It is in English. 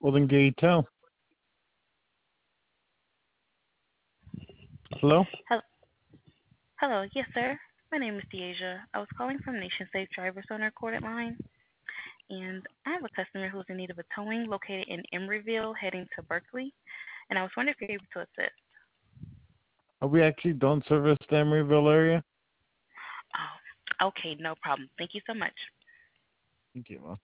Golden Gate Town. Hello? Hel- Hello, yes, sir. My name is Deasia. I was calling from Nation Safe Drivers on a recorded line, and I have a customer who's in need of a towing located in Emeryville heading to Berkeley, and I was wondering if you're able to assist. We actually don't service the Emeryville area. Oh, okay, no problem. Thank you so much. Thank you, Mom.